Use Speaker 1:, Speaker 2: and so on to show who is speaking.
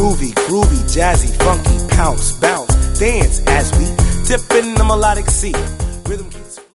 Speaker 1: Groovy, groovy, jazzy, funky, pounce, bounce, dance as we dip in the melodic sea. Rhythm keeps